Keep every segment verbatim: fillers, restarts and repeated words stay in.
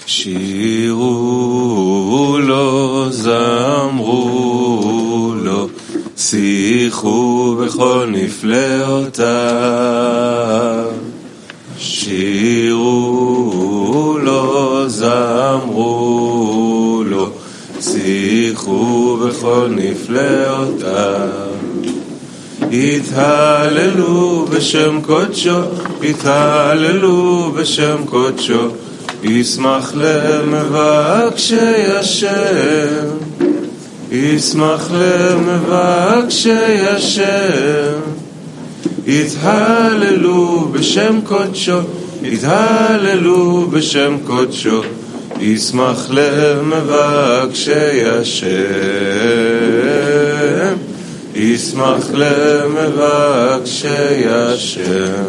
שירו לו, זמרו לו, שיחו בכל נפלאותיו. שירו לו, זמרו לו, שיחו בכל נפלאותיו. התהללו בשם קודשו, התהללו בשם קודשו, ישמח למבקשי השם, ישמח למבקשי השם. התהללו בשם קודשו, התהללו בשם קודשו, ישמח למבקשי השם, ישמח למבקשי השם.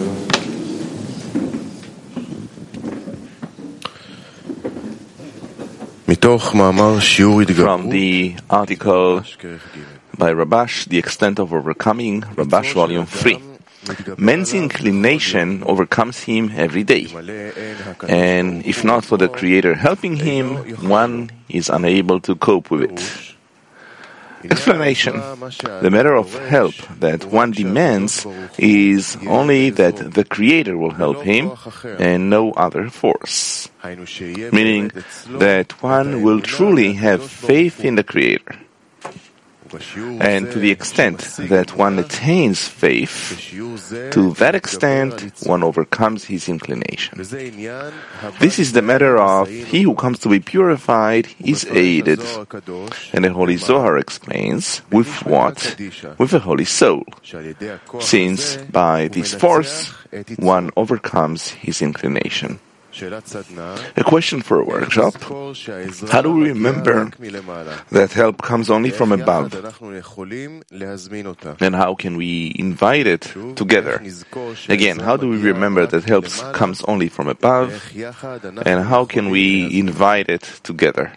From the article by Rabash, The Extent of Overcoming, Rabash Volume three. Man's inclination overcomes him every day, and if not for the Creator helping him, one is unable to cope with it. Explanation. The matter of help that one demands is only that the Creator will help him and no other force. Meaning that one will truly have faith in the Creator. And to the extent that one attains faith, to that extent one overcomes his inclination. This is the matter of he who comes to be purified is aided. And the Holy Zohar explains, with what? With a holy soul. Since by this force one overcomes his inclination. A question for a workshop. How do we remember that help comes only from above? And how can we invite it together? Again, how do we remember that help comes only from above? And how can we invite it together?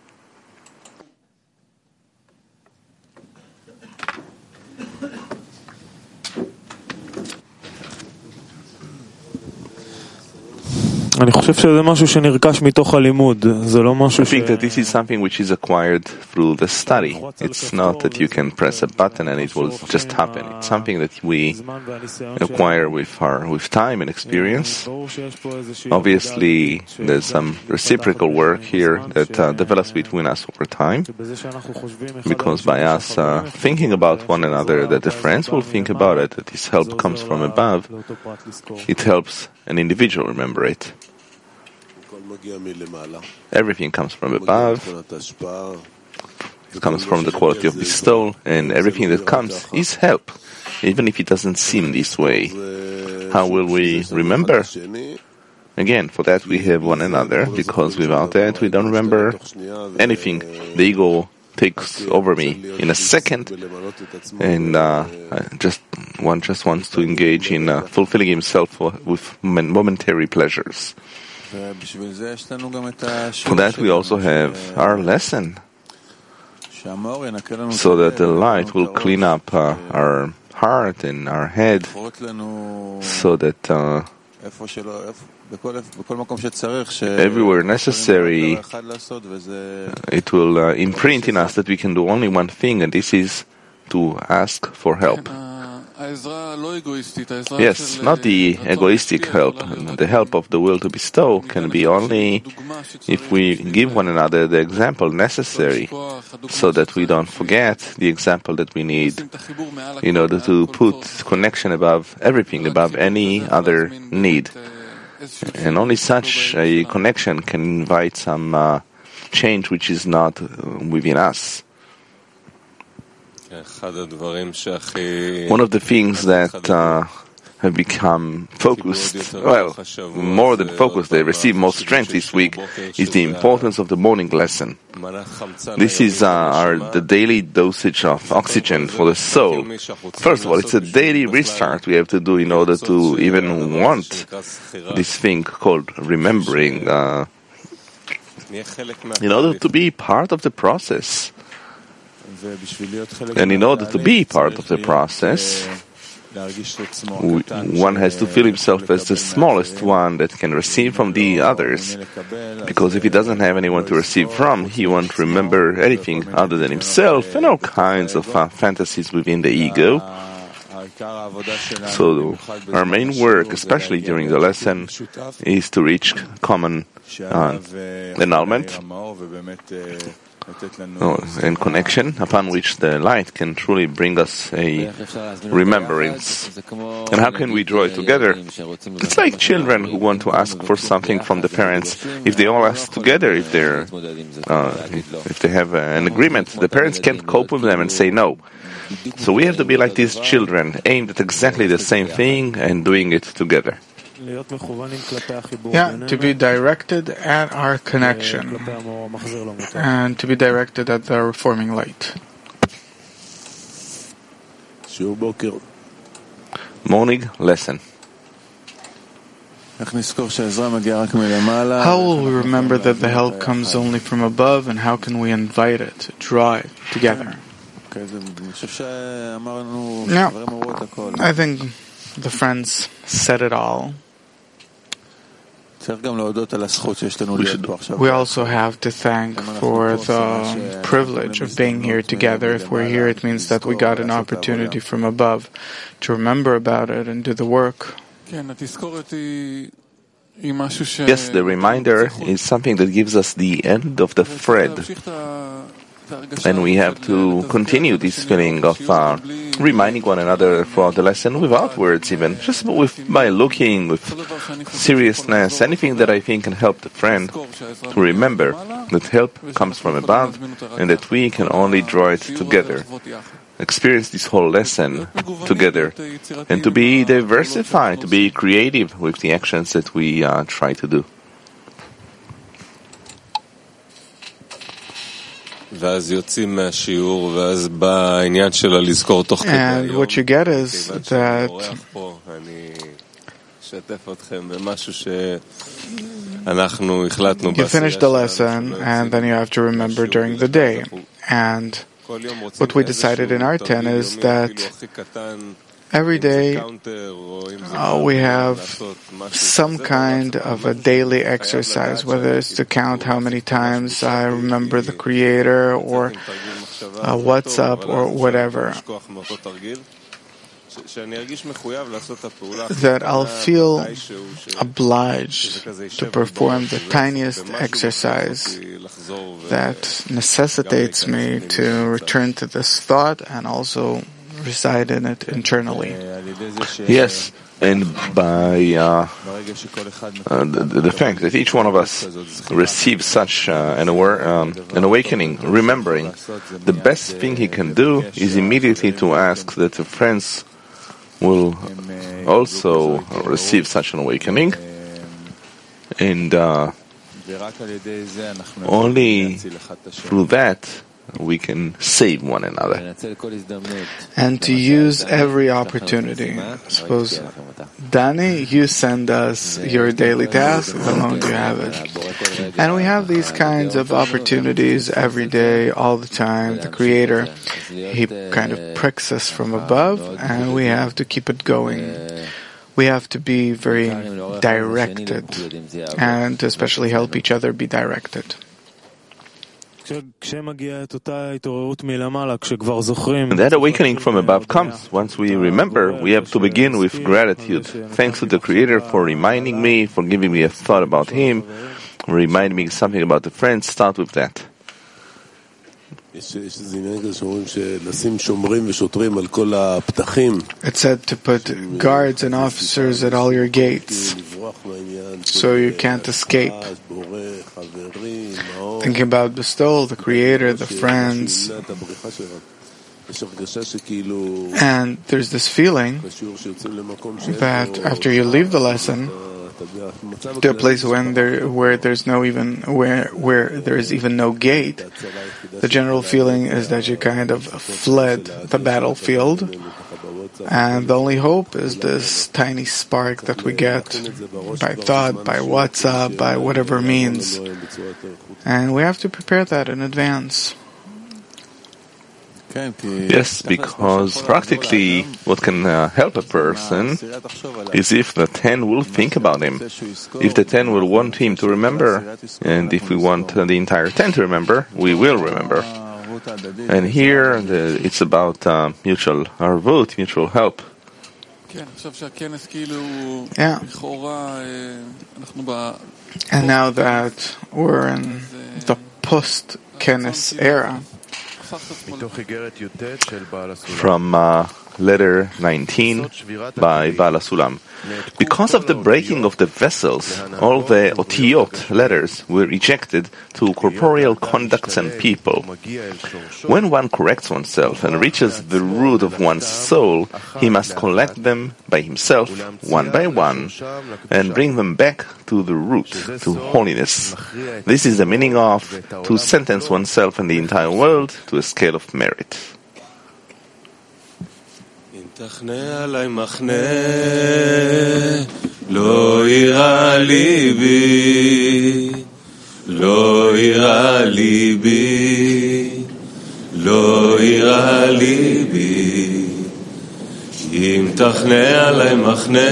אני חושב שזה משהו שנרכש מתוך הלימוד, זה לא משהו I think that this is something which is acquired through the study. It's not that you can press a button and it will just happen. It's something that we acquire with our with time and experience. Obviously, there's some reciprocal work here that uh, develops between us over time, because by us uh, thinking about one another, that the friends will think about it, that this help comes from above, it helps an individual remember it. Everything comes from above. It comes from the quality of bestowal, and everything that comes is help, even if it doesn't seem this way. How will we remember? Again, for that we have one another, because without that we don't remember anything. The ego takes over me in a second, and uh, just one just wants to engage in uh, fulfilling himself with momentary pleasures. For that we also have our lesson, so that the light will clean up uh, our heart and our head, so that uh, everywhere necessary it will uh, imprint in us that we can do only one thing, and this is to ask for help. Yes, not the egoistic help. The help of the will to bestow can be only if we give one another the example necessary, so that we don't forget the example that we need in order to put connection above everything, above any other need. And only such a connection can invite some uh, change which is not uh, within us. One of the things that uh, have become focused, well, more than focused, they receive more strength this week, is the importance of the morning lesson. This is uh, our the daily dosage of oxygen for the soul. First of all, it's a daily restart we have to do in order to even want this thing called remembering, uh, in order to be part of the process. And in order to be part of the process, one has to feel himself as the smallest one that can receive from the others, because if he doesn't have anyone to receive from, he won't remember anything other than himself and all kinds of uh, fantasies within the ego. So our main work, especially during the lesson, is to reach common uh, annulment and connection, upon which the light can truly bring us a remembrance. And how can we draw it together? It's like children who want to ask for something from the parents. If they all ask together, if they're uh, if they have an agreement, the parents can't cope with them and say no. So we have to be like these children, aimed at exactly the same thing and doing it together. Yeah, to be directed at our connection and to be directed at the reforming light. Morning lesson. How will we remember that the help comes only from above, and how can we invite it, draw it together? Now, I think the friends said it all. We, should, we also have to thank for the privilege of being here together. If we're here, it means that we got an opportunity from above to remember about it and do the work. Yes, the reminder is something that gives us the end of the thread. And we have to continue this feeling of uh, reminding one another throughout the lesson without words even, just with, by looking, with seriousness, anything that I think can help the friend to remember that help comes from above and that we can only draw it together. Experience this whole lesson together and to be diversified, to be creative with the actions that we uh, try to do. And what you get is that you finish the lesson and then you have to remember during the day. And what we decided in R ten is that every day uh, we have some kind of a daily exercise, whether it's to count how many times I remember the Creator or uh, what's up or whatever, that I'll feel obliged to perform the tiniest exercise that necessitates me to return to this thought and also reside in it internally. Yes, and by uh, uh, the, the fact that each one of us receives such uh, an, aware, um, an awakening, remembering, the best thing he can do is immediately to ask that the friends will also receive such an awakening, and uh, only through that we can save one another. And to use every opportunity. Suppose, Danny, you send us your daily task, the moment you have it. And we have these kinds of opportunities every day, all the time. The Creator, He kind of pricks us from above, and we have to keep it going. We have to be very directed, and especially help each other be directed. And that awakening from above comes. Once we remember, we have to begin with gratitude. Thanks to the Creator for reminding me, for giving me a thought about Him, reminding me something about the friends. Start with that. It's said to put guards and officers at all your gates, so you can't escape. Thinking about bestowal, the Creator, the friends, and there's this feeling that after you leave the lesson, to a place when there, where there's no even where where there is even no gate, the general feeling is that you kind of fled the battlefield, and the only hope is this tiny spark that we get by thought, by WhatsApp, by whatever means, and we have to prepare that in advance. Yes, because practically what can uh, help a person is if the ten will think about him. If the ten will want him to remember, and if we want uh, the entire ten to remember, we will remember. And here the, it's about uh, mutual arvut, mutual help. Yeah. And now that we're in the post-Kenes era, from uh, letter nineteen by Baal HaSulam. Because of the breaking of the vessels, all the otiyot letters were ejected to corporeal conducts and people. When one corrects oneself and reaches the root of one's soul, he must collect them by himself, one by one, and bring them back to the root, to holiness. This is the meaning of to sentence oneself and the entire world to a scale of merit. תחנה עלי מחנה, לא יראה ליבי, לא יראה ליבי, לא יראה ליבי. אם תחנה עלי מחנה,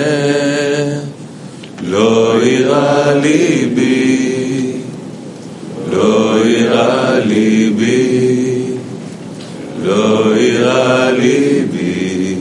לא יראה ליבי, לא יראה ליבי, לא יראה ליבי.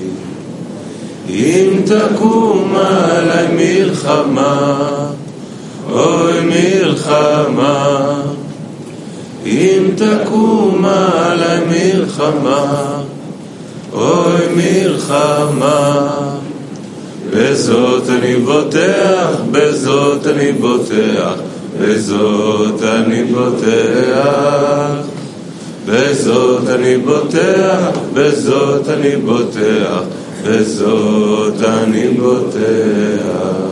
אם תקום עלי מלחמה, אוי מלחמה, אם תקום עלי מלחמה, אוי מלחמה, בזאת אני בוטח, בזאת אני בוטח, בזאת אני בוטח, בזאת אני בוטח, בזאת אני בוטח, בזאת אני בוטח.